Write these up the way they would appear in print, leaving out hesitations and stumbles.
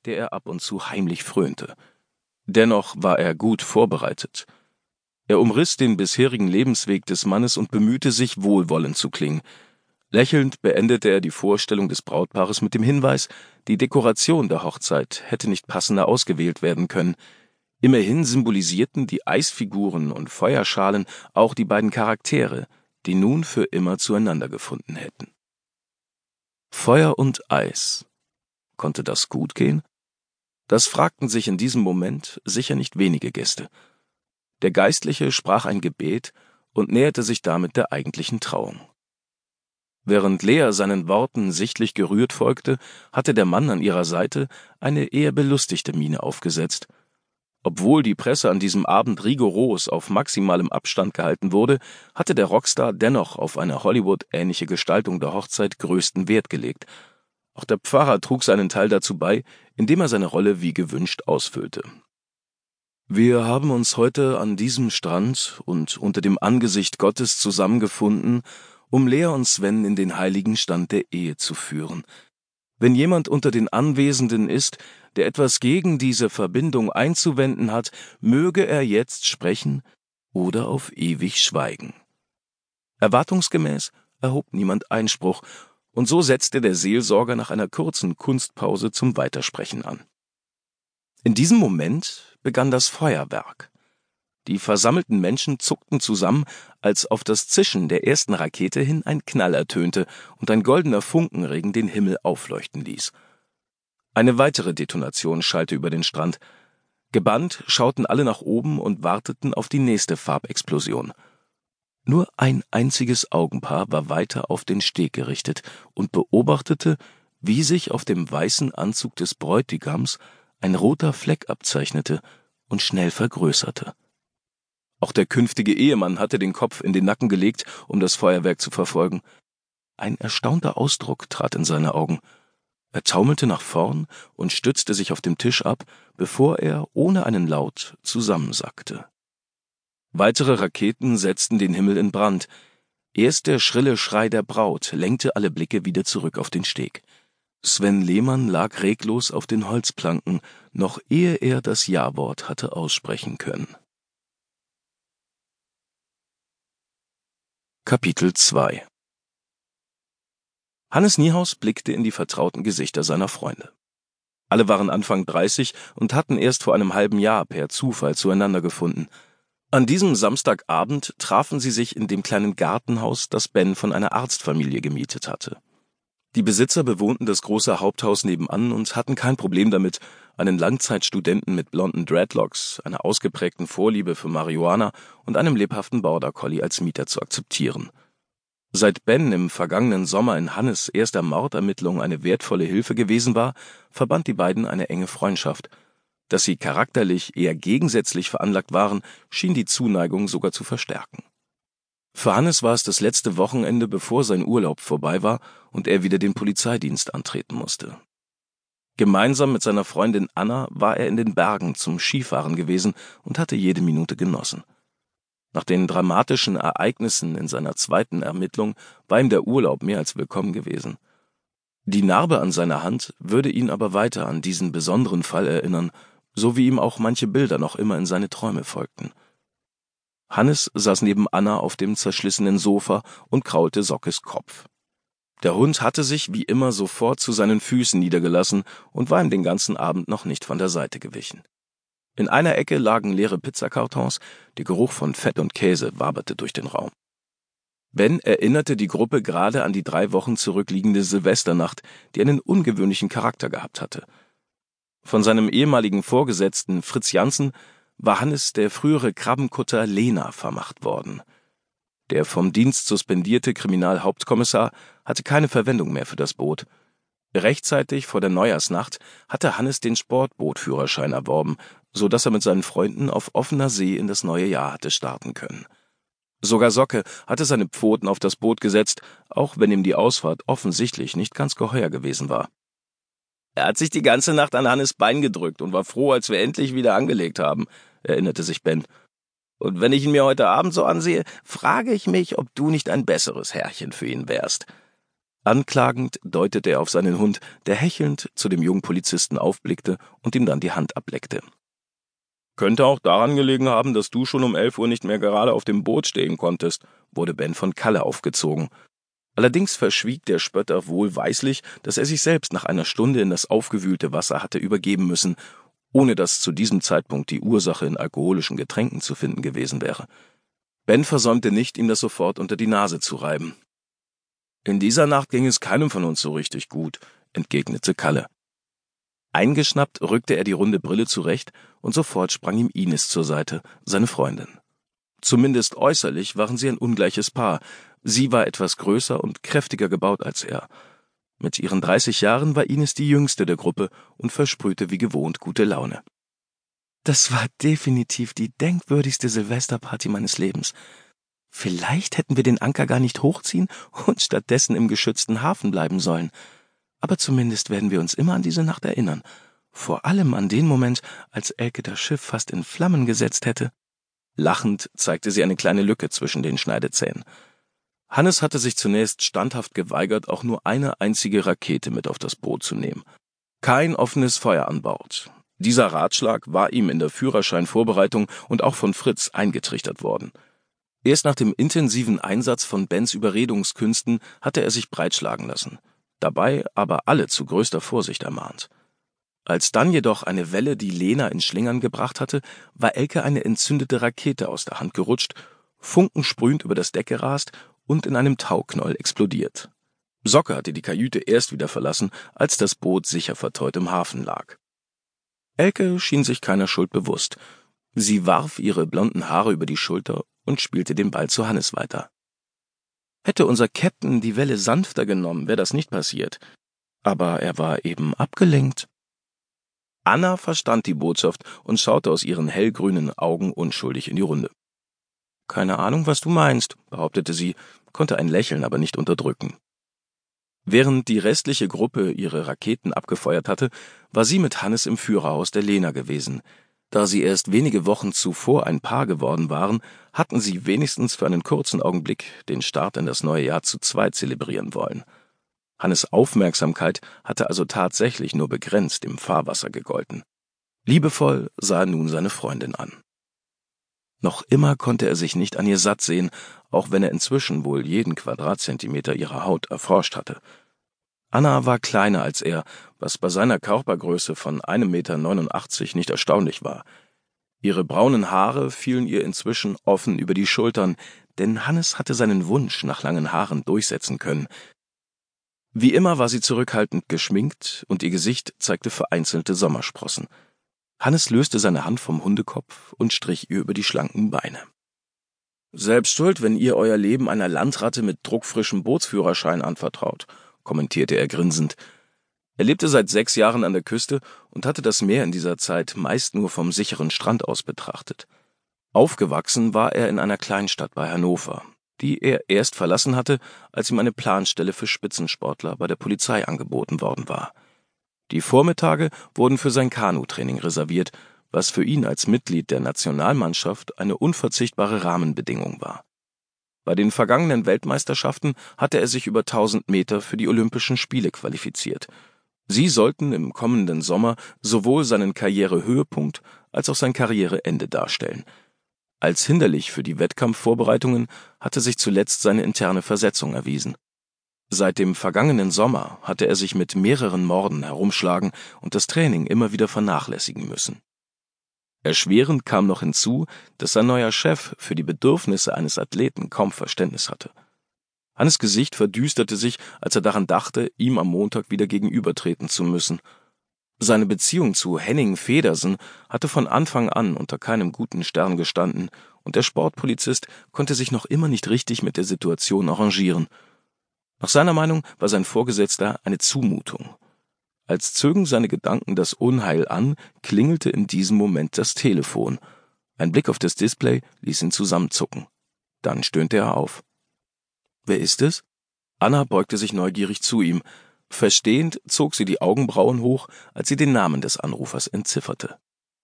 der er ab und zu heimlich frönte. Dennoch war er gut vorbereitet. Er umriss den bisherigen Lebensweg des Mannes und bemühte sich, wohlwollend zu klingen. Lächelnd beendete er die Vorstellung des Brautpaares mit dem Hinweis, die Dekoration der Hochzeit hätte nicht passender ausgewählt werden können. Immerhin symbolisierten die Eisfiguren und Feuerschalen auch die beiden Charaktere, die nun für immer zueinander gefunden hätten. Feuer und Eis. Konnte das gut gehen? Das fragten sich in diesem Moment sicher nicht wenige Gäste. Der Geistliche sprach ein Gebet und näherte sich damit der eigentlichen Trauung. Während Lea seinen Worten sichtlich gerührt folgte, hatte der Mann an ihrer Seite eine eher belustigte Miene aufgesetzt. Obwohl die Presse an diesem Abend rigoros auf maximalem Abstand gehalten wurde, hatte der Rockstar dennoch auf eine Hollywood-ähnliche Gestaltung der Hochzeit größten Wert gelegt. Auch der Pfarrer trug seinen Teil dazu bei, indem er seine Rolle wie gewünscht ausfüllte. Wir haben uns heute an diesem Strand und unter dem Angesicht Gottes zusammengefunden, um Lea und Sven in den heiligen Stand der Ehe zu führen. Wenn jemand unter den Anwesenden ist, der etwas gegen diese Verbindung einzuwenden hat, möge er jetzt sprechen oder auf ewig schweigen. Erwartungsgemäß erhob niemand Einspruch, und so setzte der Seelsorger nach einer kurzen Kunstpause zum Weitersprechen an. In diesem Moment begann das Feuerwerk. Die versammelten Menschen zuckten zusammen, als auf das Zischen der ersten Rakete hin ein Knall ertönte und ein goldener Funkenregen den Himmel aufleuchten ließ. Eine weitere Detonation schallte über den Strand. Gebannt schauten alle nach oben und warteten auf die nächste Farbexplosion. Nur ein einziges Augenpaar war weiter auf den Steg gerichtet und beobachtete, wie sich auf dem weißen Anzug des Bräutigams ein roter Fleck abzeichnete und schnell vergrößerte. Auch der künftige Ehemann hatte den Kopf in den Nacken gelegt, um das Feuerwerk zu verfolgen. Ein erstaunter Ausdruck trat in seine Augen. Er taumelte nach vorn und stützte sich auf dem Tisch ab, bevor er ohne einen Laut zusammensackte. Weitere Raketen setzten den Himmel in Brand. Erst der schrille Schrei der Braut lenkte alle Blicke wieder zurück auf den Steg. Sven Lehmann lag reglos auf den Holzplanken, noch ehe er das Ja-Wort hatte aussprechen können. Kapitel 2 Hannes Niehaus blickte in die vertrauten Gesichter seiner Freunde. Alle waren Anfang 30 und hatten erst vor einem halben Jahr per Zufall zueinander gefunden. An diesem Samstagabend trafen sie sich in dem kleinen Gartenhaus, das Ben von einer Arztfamilie gemietet hatte. Die Besitzer bewohnten das große Haupthaus nebenan und hatten kein Problem damit, einen Langzeitstudenten mit blonden Dreadlocks, einer ausgeprägten Vorliebe für Marihuana und einem lebhaften Border Collie als Mieter zu akzeptieren. Seit Ben im vergangenen Sommer in Hannes' erster Mordermittlung eine wertvolle Hilfe gewesen war, verband die beiden eine enge Freundschaft. Dass sie charakterlich eher gegensätzlich veranlagt waren, schien die Zuneigung sogar zu verstärken. Für Hannes war es das letzte Wochenende, bevor sein Urlaub vorbei war und er wieder den Polizeidienst antreten musste. Gemeinsam mit seiner Freundin Anna war er in den Bergen zum Skifahren gewesen und hatte jede Minute genossen. Nach den dramatischen Ereignissen in seiner zweiten Ermittlung war ihm der Urlaub mehr als willkommen gewesen. Die Narbe an seiner Hand würde ihn aber weiter an diesen besonderen Fall erinnern, so wie ihm auch manche Bilder noch immer in seine Träume folgten. Hannes saß neben Anna auf dem zerschlissenen Sofa und kraulte Sockes Kopf. Der Hund hatte sich wie immer sofort zu seinen Füßen niedergelassen und war ihm den ganzen Abend noch nicht von der Seite gewichen. In einer Ecke lagen leere Pizzakartons, der Geruch von Fett und Käse waberte durch den Raum. Ben erinnerte die Gruppe gerade an die 3 Wochen zurückliegende Silvesternacht, die einen ungewöhnlichen Charakter gehabt hatte. Von seinem ehemaligen Vorgesetzten Fritz Janssen war Hannes der frühere Krabbenkutter Lena vermacht worden. Der vom Dienst suspendierte Kriminalhauptkommissar hatte keine Verwendung mehr für das Boot. Rechtzeitig vor der Neujahrsnacht hatte Hannes den Sportbootführerschein erworben, so dass er mit seinen Freunden auf offener See in das neue Jahr hatte starten können. Sogar Socke hatte seine Pfoten auf das Boot gesetzt, auch wenn ihm die Ausfahrt offensichtlich nicht ganz geheuer gewesen war. Er hat sich die ganze Nacht an Hannes Bein gedrückt und war froh, als wir endlich wieder angelegt haben, erinnerte sich Ben. Und wenn ich ihn mir heute Abend so ansehe, frage ich mich, ob du nicht ein besseres Herrchen für ihn wärst. Anklagend deutete er auf seinen Hund, der hechelnd zu dem jungen Polizisten aufblickte und ihm dann die Hand ableckte. »Könnte auch daran gelegen haben, dass du schon um 11 Uhr nicht mehr gerade auf dem Boot stehen konntest«, wurde Ben von Kalle aufgezogen. Allerdings verschwieg der Spötter wohlweislich, dass er sich selbst nach einer Stunde in das aufgewühlte Wasser hatte übergeben müssen, ohne dass zu diesem Zeitpunkt die Ursache in alkoholischen Getränken zu finden gewesen wäre. Ben versäumte nicht, ihm das sofort unter die Nase zu reiben. »In dieser Nacht ging es keinem von uns so richtig gut«, entgegnete Kalle. Eingeschnappt rückte er die runde Brille zurecht und sofort sprang ihm Ines zur Seite, seine Freundin. Zumindest äußerlich waren sie ein ungleiches Paar. Sie war etwas größer und kräftiger gebaut als er. Mit ihren 30 Jahren war Ines die jüngste der Gruppe und versprühte wie gewohnt gute Laune. »Das war definitiv die denkwürdigste Silvesterparty meines Lebens. Vielleicht hätten wir den Anker gar nicht hochziehen und stattdessen im geschützten Hafen bleiben sollen. Aber zumindest werden wir uns immer an diese Nacht erinnern. Vor allem an den Moment, als Elke das Schiff fast in Flammen gesetzt hätte.« Lachend zeigte sie eine kleine Lücke zwischen den Schneidezähnen. Hannes hatte sich zunächst standhaft geweigert, auch nur eine einzige Rakete mit auf das Boot zu nehmen. Kein offenes Feuer an Bord. Dieser Ratschlag war ihm in der Führerscheinvorbereitung und auch von Fritz eingetrichtert worden. Erst nach dem intensiven Einsatz von Bens Überredungskünsten hatte er sich breitschlagen lassen, dabei aber alle zu größter Vorsicht ermahnt. Als dann jedoch eine Welle die Lena in Schlingern gebracht hatte, war Elke eine entzündete Rakete aus der Hand gerutscht, funkensprühend über das Deck gerast und in einem Tauknoll explodiert. Socke hatte die Kajüte erst wieder verlassen, als das Boot sicher verteut im Hafen lag. Elke schien sich keiner Schuld bewusst. Sie warf ihre blonden Haare über die Schulter und spielte den Ball zu Hannes weiter. Hätte unser Captain die Welle sanfter genommen, wäre das nicht passiert. Aber er war eben abgelenkt. Anna verstand die Botschaft und schaute aus ihren hellgrünen Augen unschuldig in die Runde. »Keine Ahnung, was du meinst«, behauptete sie, konnte ein Lächeln aber nicht unterdrücken. Während die restliche Gruppe ihre Raketen abgefeuert hatte, war sie mit Hannes im Führerhaus der Lena gewesen. Da sie erst wenige Wochen zuvor ein Paar geworden waren, hatten sie wenigstens für einen kurzen Augenblick den Start in das neue Jahr zu zweit zelebrieren wollen. Hannes' Aufmerksamkeit hatte also tatsächlich nur begrenzt im Fahrwasser gegolten. Liebevoll sah er nun seine Freundin an. Noch immer konnte er sich nicht an ihr satt sehen, auch wenn er inzwischen wohl jeden Quadratzentimeter ihrer Haut erforscht hatte. Anna war kleiner als er, was bei seiner Körpergröße von 1,89 Meter nicht erstaunlich war. Ihre braunen Haare fielen ihr inzwischen offen über die Schultern, denn Hannes hatte seinen Wunsch nach langen Haaren durchsetzen können. Wie immer war sie zurückhaltend geschminkt und ihr Gesicht zeigte vereinzelte Sommersprossen. Hannes löste seine Hand vom Hundekopf und strich ihr über die schlanken Beine. »Selbst schuld, wenn ihr euer Leben einer Landratte mit druckfrischem Bootsführerschein anvertraut«, kommentierte er grinsend. Er lebte seit 6 Jahren an der Küste und hatte das Meer in dieser Zeit meist nur vom sicheren Strand aus betrachtet. Aufgewachsen war er in einer Kleinstadt bei Hannover, die er erst verlassen hatte, als ihm eine Planstelle für Spitzensportler bei der Polizei angeboten worden war. Die Vormittage wurden für sein Kanutraining reserviert, was für ihn als Mitglied der Nationalmannschaft eine unverzichtbare Rahmenbedingung war. Bei den vergangenen Weltmeisterschaften hatte er sich über 1000 Meter für die Olympischen Spiele qualifiziert. Sie sollten im kommenden Sommer sowohl seinen Karrierehöhepunkt als auch sein Karriereende darstellen. Als hinderlich für die Wettkampfvorbereitungen hatte sich zuletzt seine interne Versetzung erwiesen. Seit dem vergangenen Sommer hatte er sich mit mehreren Morden herumschlagen und das Training immer wieder vernachlässigen müssen. Erschwerend kam noch hinzu, dass sein neuer Chef für die Bedürfnisse eines Athleten kaum Verständnis hatte. Hannes' Gesicht verdüsterte sich, als er daran dachte, ihm am Montag wieder gegenübertreten zu müssen. Seine Beziehung zu Henning Federsen hatte von Anfang an unter keinem guten Stern gestanden und der Sportpolizist konnte sich noch immer nicht richtig mit der Situation arrangieren. Nach seiner Meinung war sein Vorgesetzter eine Zumutung. Als zögen seine Gedanken das Unheil an, klingelte in diesem Moment das Telefon. Ein Blick auf das Display ließ ihn zusammenzucken. Dann stöhnte er auf. »Wer ist es?« Anna beugte sich neugierig zu ihm. Verstehend zog sie die Augenbrauen hoch, als sie den Namen des Anrufers entzifferte.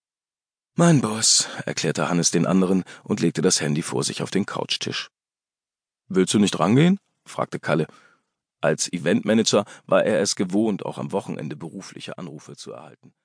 »Mein Boss«, erklärte Hannes den anderen und legte das Handy vor sich auf den Couchtisch. »Willst du nicht rangehen?« fragte Kalle. Als Eventmanager war er es gewohnt, auch am Wochenende berufliche Anrufe zu erhalten.